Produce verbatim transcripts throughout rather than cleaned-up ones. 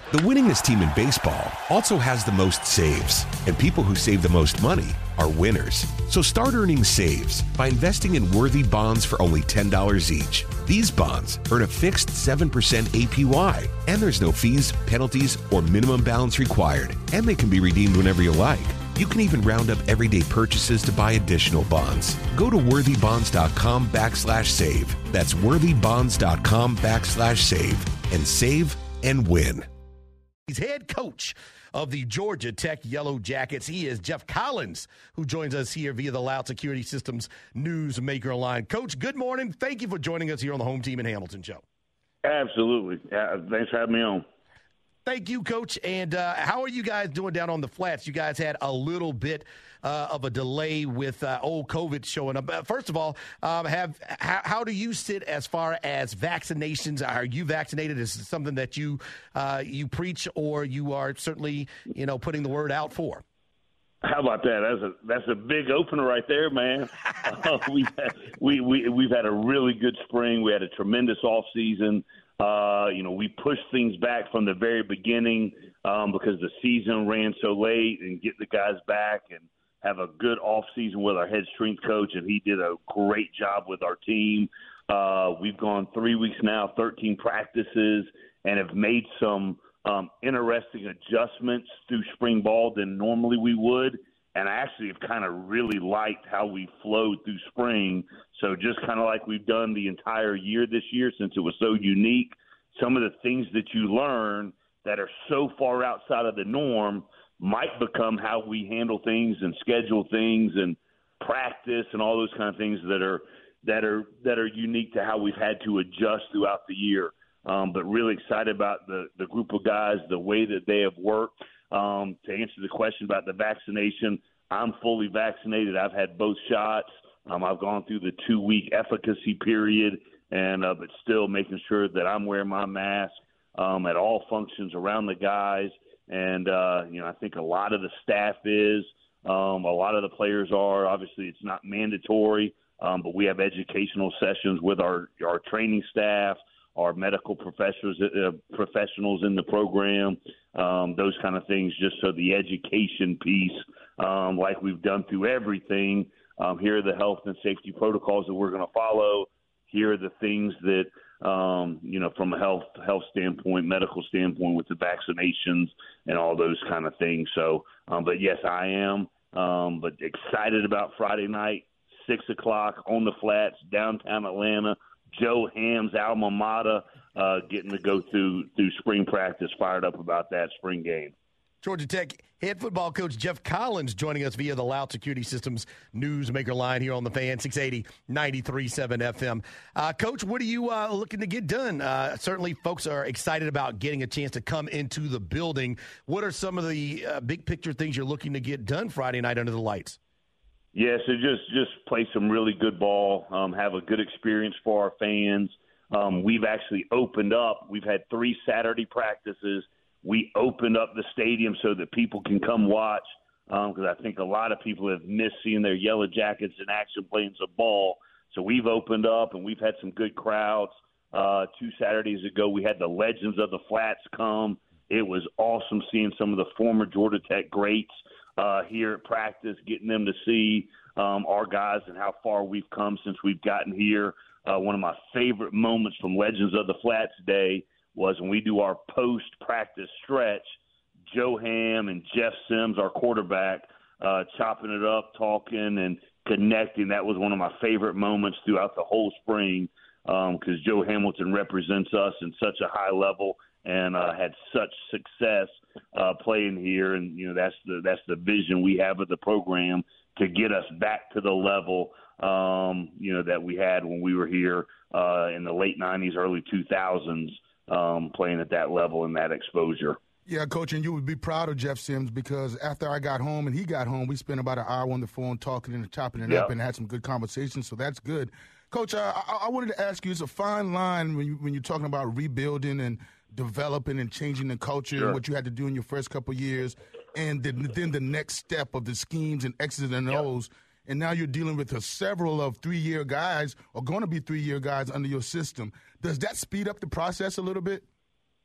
The winningest team in baseball also has the most saves, and people who save the most money are winners. So start earning saves by investing in worthy bonds for only ten dollars each. These bonds earn a fixed seven percent A P Y, and there's no fees, penalties, or minimum balance required, and they can be redeemed whenever you like. You can even round up everyday purchases to buy additional bonds. Go to worthybonds.com backslash save. That's worthybonds.com backslash save and save and win. He's head coach of the Georgia Tech Yellow Jackets. He is Jeff Collins, who joins us here via the Loud Security Systems Newsmaker line. Coach, good morning. Thank you for joining us here on the Home Team in Hamilton show. Absolutely. Uh, thanks for having me on. Thank you, Coach. And uh, how are you guys doing down on the flats? You guys had a little bit uh, of a delay with uh, old COVID showing up. Uh, first of all, um, have how, how do you sit as far as vaccinations? Are you vaccinated? Is it something that you uh, you preach, or you are certainly you know putting the word out for? How about that? That's a that's a big opener right there, man. uh, we've had, we we we've had a really good spring. We had a tremendous off season. Uh, you know, we pushed things back from the very beginning um, because the season ran so late, and get the guys back and have a good off season with our head strength coach, and he did a great job with our team. Uh, we've gone three weeks now, thirteen practices, and have made some um, interesting adjustments through spring ball than normally we would. And I actually have kind of really liked how we flowed through spring. So just kind of like we've done the entire year this year, since it was so unique, some of the things that you learn that are so far outside of the norm might become how we handle things and schedule things and practice and all those kind of things that are that are that are unique to how we've had to adjust throughout the year. Um, but really excited about the, the group of guys, the way that they have worked. Um, to answer the question about the vaccination, I'm fully vaccinated. I've had both shots. Um, I've gone through the two-week efficacy period, and uh, but still making sure that I'm wearing my mask um, at all functions around the guys. And, uh, you know, I think a lot of the staff is. Um, a lot of the players are. Obviously, it's not mandatory, um, but we have educational sessions with our, our training staff, our medical professionals, uh, professionals in the program, um, those kind of things, just so the education piece, um, like we've done through everything, um, here are the health and safety protocols that we're going to follow. Here are the things that, um, you know, from a health health standpoint, medical standpoint with the vaccinations and all those kind of things. So, um, but, yes, I am, um, but excited about Friday night, six o'clock on the flats, downtown Atlanta. Joe Ham's alma mater, uh, getting to go through through spring practice, fired up about that spring game. Georgia Tech head football coach Jeff Collins joining us via the Loud Security Systems Newsmaker line here on the Fan, six eighty, ninety-three point seven F M. Uh, Coach, what are you uh, looking to get done? Uh, certainly folks are excited about getting a chance to come into the building. What are some of the uh, big picture things you're looking to get done Friday night under the lights? Yeah, so just, just play some really good ball, um, have a good experience for our fans. Um, we've actually opened up. We've had three Saturday practices. We opened up the stadium so that people can come watch, because um, I think a lot of people have missed seeing their Yellow Jackets in action playing some ball. So we've opened up, and we've had some good crowds. Uh, two Saturdays ago, we had the Legends of the Flats come. It was awesome seeing some of the former Georgia Tech greats Uh, here at practice, getting them to see um, our guys and how far we've come since we've gotten here. Uh, one of my favorite moments from Legends of the Flats Day was when we do our post-practice stretch, Joe Ham and Jeff Sims, our quarterback, uh, chopping it up, talking and connecting. That was one of my favorite moments throughout the whole spring, because um, Joe Hamilton represents us in such a high level and uh, had such success uh, playing here. And, you know, that's the that's the vision we have of the program, to get us back to the level, um, you know, that we had when we were here uh, in the late nineties, early two thousands, um, playing at that level and that exposure. Yeah, Coach, and you would be proud of Jeff Sims, because after I got home and he got home, we spent about an hour on the phone talking and chopping it yep. up and had some good conversations, so that's good. Coach, uh, I, I wanted to ask you, it's a fine line when, you, when you're talking about rebuilding and developing and changing the culture, sure. and what you had to do in your first couple of years, and then, then the next step of the schemes and X's and O's, yep. and now you're dealing with a, several of three-year guys, or going to be three-year guys under your system. Does that speed up the process a little bit?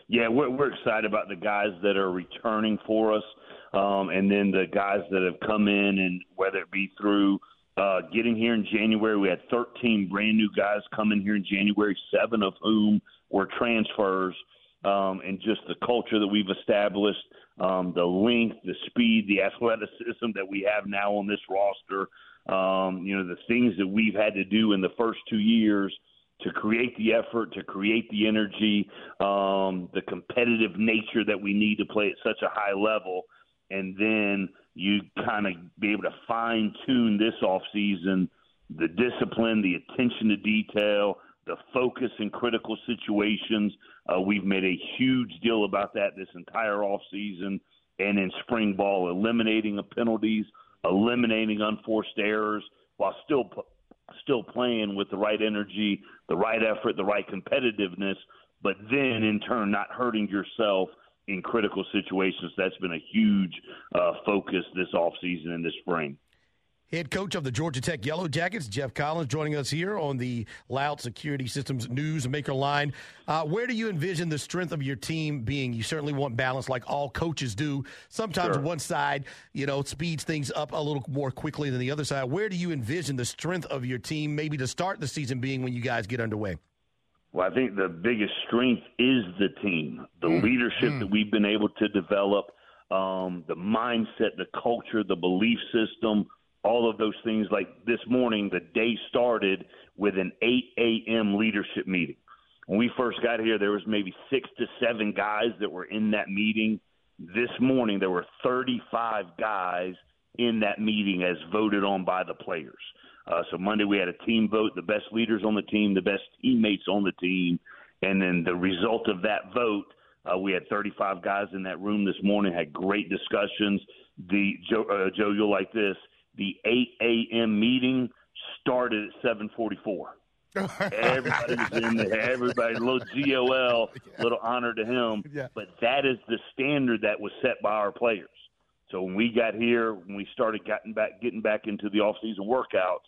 Yeah, we're, we're excited about the guys that are returning for us, um, and then the guys that have come in, and whether it be through uh, getting here in January. We had thirteen brand new guys come in here in January, seven of whom were transfers, um, and just the culture that we've established, um, the length, the speed, the athleticism that we have now on this roster, um, you know, the things that we've had to do in the first two years to create the effort, to create the energy, um, the competitive nature that we need to play at such a high level. And then you kind of be able to fine-tune this offseason, the discipline, the attention to detail, the focus in critical situations. Uh, we've made a huge deal about that this entire offseason and in spring ball, eliminating the penalties, eliminating unforced errors while still p- still playing with the right energy, the right effort, the right competitiveness, but then in turn not hurting yourself in critical situations. That's been a huge uh, focus this offseason and this spring. Head coach of the Georgia Tech Yellow Jackets, Jeff Collins, joining us here on the Loud Security Systems News Maker line. Uh, where do you envision the strength of your team being? You certainly want balance like all coaches do. Sometimes Sure. one side, you know, speeds things up a little more quickly than the other side. Where do you envision the strength of your team maybe to start the season being when you guys get underway? Well, I think the biggest strength is the team, the mm. leadership mm. that we've been able to develop, um, the mindset, the culture, the belief system, all of those things. Like this morning, the day started with an eight a.m. leadership meeting. When we first got here, there was maybe six to seven guys that were in that meeting. This morning, there were thirty-five guys in that meeting as voted on by the players. Uh, so Monday we had a team vote, the best leaders on the team, the best teammates on the team, and then the result of that vote, uh, we had thirty-five guys in that room this morning, had great discussions. The Joe, uh, Joe, you'll like this. The eight a.m. meeting started at seven forty-four. Everybody was in there. Everybody, a little G O L, a little honor to him. Yeah. But that is the standard that was set by our players. So when we got here, when we started getting back, getting back into the off-season workouts,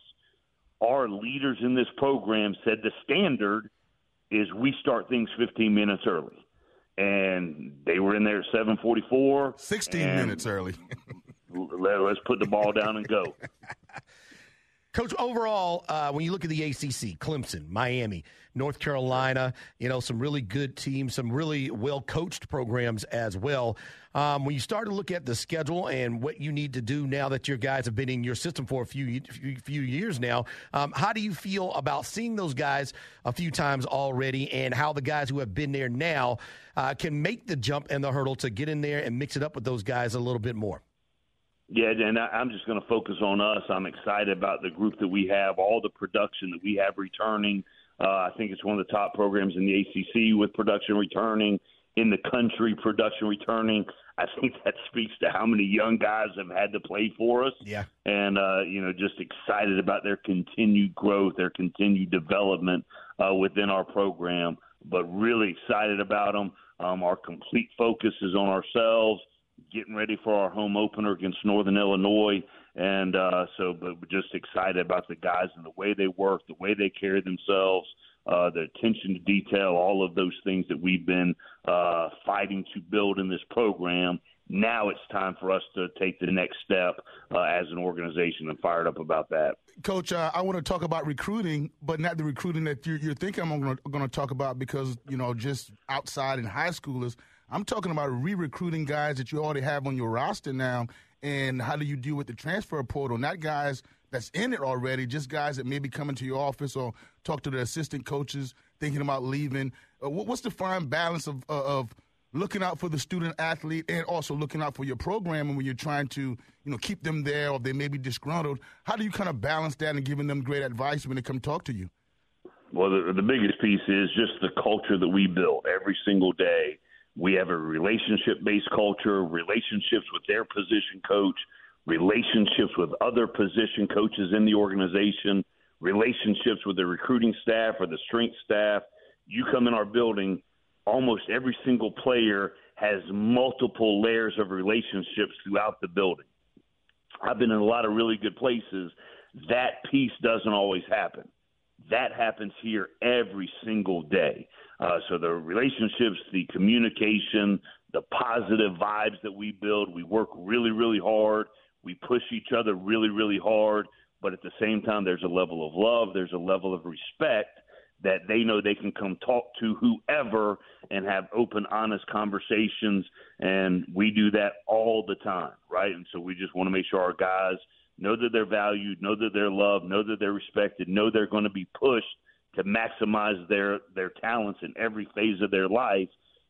our leaders in this program said the standard is we start things fifteen minutes early. And they were in there at seven forty-four. sixteen minutes early. Let's put the ball down and go. Coach, overall, uh, when you look at the A C C, Clemson, Miami, North Carolina, you know, some really good teams, some really well-coached programs as well. Um, when you start to look at the schedule and what you need to do now that your guys have been in your system for a few few, few years now, um, how do you feel about seeing those guys a few times already and how the guys who have been there now uh, can make the jump and the hurdle to get in there and mix it up with those guys a little bit more? Yeah, and I'm just going to focus on us. I'm excited about the group that we have, all the production that we have returning. Uh, I think it's one of the top programs in the A C C with production returning, in the country production returning. I think that speaks to how many young guys have had to play for us. Yeah. And, uh, you know, just excited about their continued growth, their continued development uh, within our program, but really excited about them. Um, our complete focus is on ourselves, getting ready for our home opener against Northern Illinois. And uh, so but we're just excited about the guys and the way they work, the way they carry themselves, uh, the attention to detail, all of those things that we've been uh, fighting to build in this program. Now it's time for us to take the next step uh, as an organization, and fired up about that. Coach, uh, I want to talk about recruiting, but not the recruiting that you're, you're thinking I'm going to talk about because, you know, just outside in high schoolers. I'm talking about re-recruiting guys that you already have on your roster now, and how do you deal with the transfer portal? Not guys that's in it already, just guys that maybe come into your office or talk to the assistant coaches thinking about leaving. Uh, what's the fine balance of, uh, of looking out for the student athlete and also looking out for your program and when you're trying to, you know, keep them there or they may be disgruntled? How do you kind of balance that and giving them great advice when they come talk to you? Well, the, the biggest piece is just the culture that we build every single day. We have a relationship-based culture, relationships with their position coach, relationships with other position coaches in the organization, relationships with the recruiting staff or the strength staff. You come in our building, almost every single player has multiple layers of relationships throughout the building. I've been in a lot of really good places. That piece doesn't always happen. That happens here every single day. Uh, so the relationships, the communication, the positive vibes that we build, we work really, really hard. We push each other really, really hard. But at the same time, there's a level of love, there's a level of respect that they know they can come talk to whoever and have open, honest conversations. And we do that all the time, right? And so we just want to make sure our guys know that they're valued, know that they're loved, know that they're respected, know they're going to be pushed to maximize their, their talents in every phase of their life.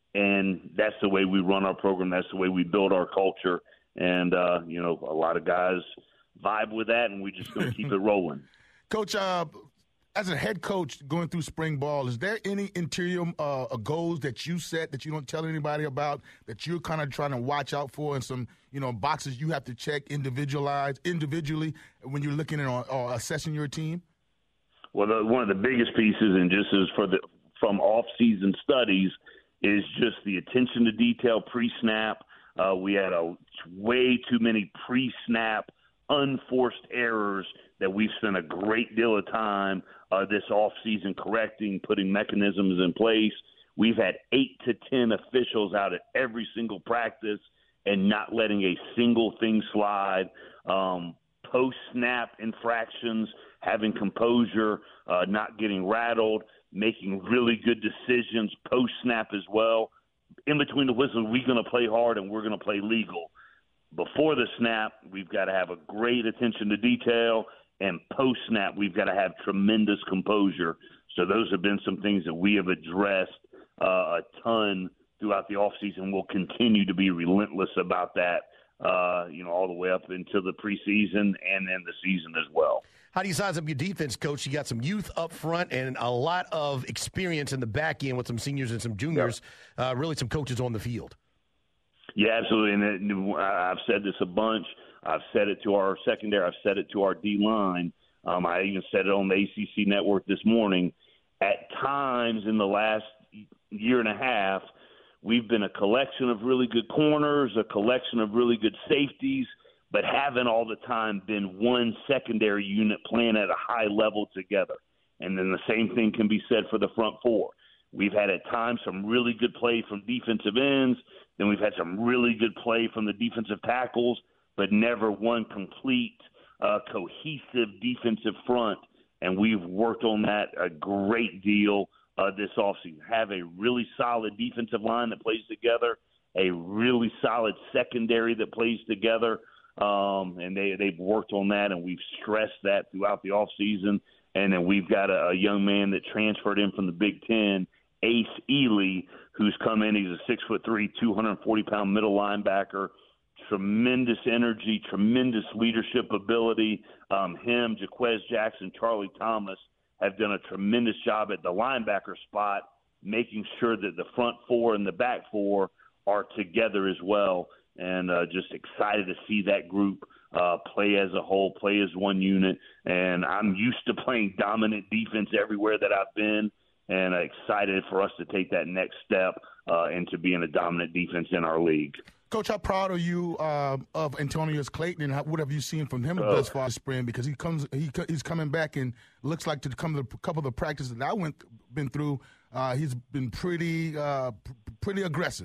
And that's the way we run our program. That's the way we build our culture. And, uh, you know, a lot of guys vibe with that, and we just going to keep it rolling. Coach, uh, as a head coach going through spring ball, is there any interior uh, goals that you set that you don't tell anybody about that you're kind of trying to watch out for, and some, you know, boxes you have to check individualized individually when you're looking at or, or assessing your team? Well, the, one of the biggest pieces, and just as for the from off-season studies, is just the attention to detail pre-snap. Uh, we had a way too many pre-snap unforced errors that we've spent a great deal of time uh, this offseason correcting, putting mechanisms in place. We've had eight to ten officials out at every single practice and not letting a single thing slide. Um, post-snap infractions, having composure, uh, not getting rattled, making really good decisions post-snap as well. In between the whistles, we're going to play hard and we're going to play legal. Before the snap, we've got to have a great attention to detail, and post-snap, we've got to have tremendous composure. So those have been some things that we have addressed uh, a ton throughout the offseason. We'll continue to be relentless about that, uh, you know, all the way up into the preseason and then the season as well. How do you size up your defense, Coach? You got some youth up front and a lot of experience in the back end with some seniors and some juniors, yep. uh, really some coaches on the field. Yeah, absolutely. And it, I've said this a bunch. I've said it to our secondary. I've said it to our D-line. Um, I even said it on the A C C network this morning. At times in the last year and a half, we've been a collection of really good corners, a collection of really good safeties, but haven't all the time been one secondary unit playing at a high level together. And then the same thing can be said for the front four. We've had at times some really good play from defensive ends. Then we've had some really good play from the defensive tackles, but never one complete, uh, cohesive defensive front. And we've worked on that a great deal uh, this offseason. Have a really solid defensive line that plays together, a really solid secondary that plays together. Um, and they, they've worked on that, and we've stressed that throughout the offseason. And then we've got a, a young man that transferred in from the Big Ten, Ace Ely, who's come in. He's a six foot three, two hundred forty pound middle linebacker. Tremendous energy, tremendous leadership ability. Um, him, Jaquez Jackson, Charlie Thomas have done a tremendous job at the linebacker spot, making sure that the front four and the back four are together as well. And uh, just excited to see that group uh, play as a whole, play as one unit. And I'm used to playing dominant defense everywhere that I've been, and excited for us to take that next step uh, into being a dominant defense in our league. Coach, how proud are you uh, of Antonius Clayton, and how, what have you seen from him oh. thus far this spring? Because he comes, he he's coming back, and looks like to come to a couple of the practices that I went been through, uh, he's been pretty uh, p- pretty aggressive.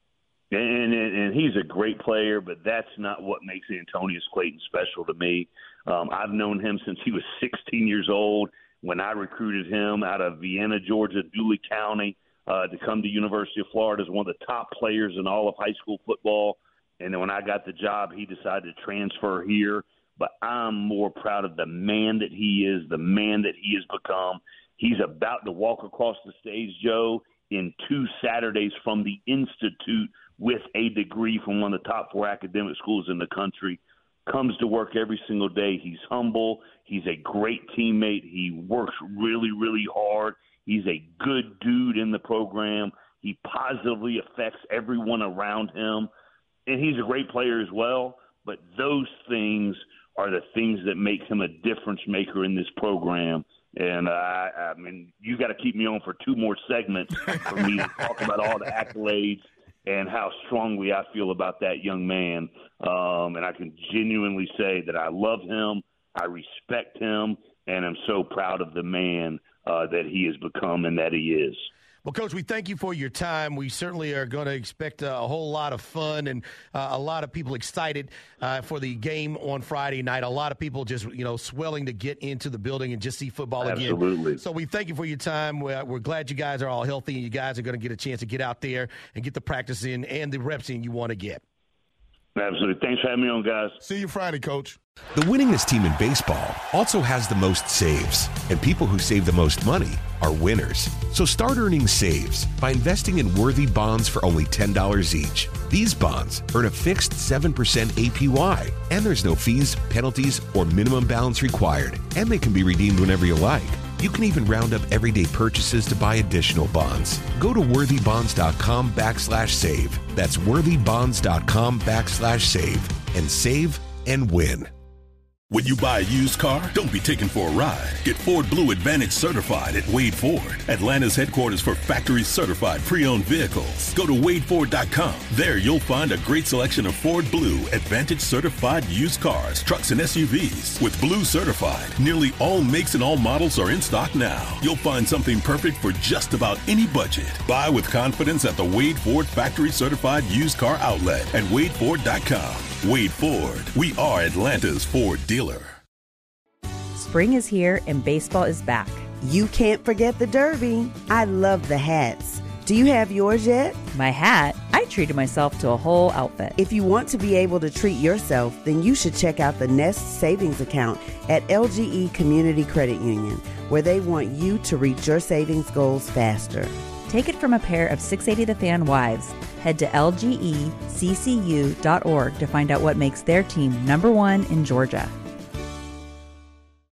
And, and and he's a great player, but that's not what makes Antonius Clayton special to me. Um, I've known him since he was sixteen years old when I recruited him out of Vienna, Georgia, Dooley County, uh, to come to University of Florida as one of the top players in all of high school football. And then when I got the job, he decided to transfer here. But I'm more proud of the man that he is, the man that he has become. He's about to walk across the stage, Joe, in two Saturdays from the Institute with a degree from one of the top four academic schools in the country. Comes to work every single day. He's humble. He's a great teammate. He works really, really hard. He's a good dude in the program. He positively affects everyone around him. And he's a great player as well. But those things are the things that make him a difference maker in this program. And, uh, I mean, you got to keep me on for two more segments for me to talk about all the accolades and how strongly I feel about that young man. Um, and I can genuinely say that I love him, I respect him, and I'm so proud of the man uh, that he has become and that he is. Well, Coach, we thank you for your time. We certainly are going to expect a whole lot of fun and uh, a lot of people excited uh, for the game on Friday night. A lot of people just, you know, swelling to get into the building and just see football again. Absolutely. So we thank you for your time. We're, we're glad you guys are all healthy and you guys are going to get a chance to get out there and get the practice in and the reps in you want to get. Absolutely. Thanks for having me on, guys. See you Friday, Coach. The winningest team in baseball also has the most saves, and people who save the most money are winners. So start earning saves by investing in worthy bonds for only ten dollars each. These bonds earn a fixed seven percent A P Y, and there's no fees, penalties, or minimum balance required, and they can be redeemed whenever you like. You can even round up everyday purchases to buy additional bonds. Go to worthybonds.com backslash save. That's worthybonds.com backslash save and save and win. When you buy a used car, don't be taken for a ride. Get Ford Blue Advantage certified at Wade Ford, Atlanta's headquarters for factory-certified pre-owned vehicles. Go to wade ford dot com. There you'll find a great selection of Ford Blue Advantage certified used cars, trucks, and S U Vs. With Blue certified, nearly all makes and all models are in stock now. You'll find something perfect for just about any budget. Buy with confidence at the Wade Ford factory-certified used car outlet at wade ford dot com. Wade Ford. We are Atlanta's Ford dealer. Spring is here and baseball is back. You can't forget the Derby. I love the hats. Do you have yours yet? My hat? I treated myself to a whole outfit. If you want to be able to treat yourself, then you should check out the Nest Savings Account at L G E Community Credit Union, where they want you to reach your savings goals faster. Take it from a pair of six eighty The Fan wives. Head to L G E C C U dot org to find out what makes their team number one in Georgia.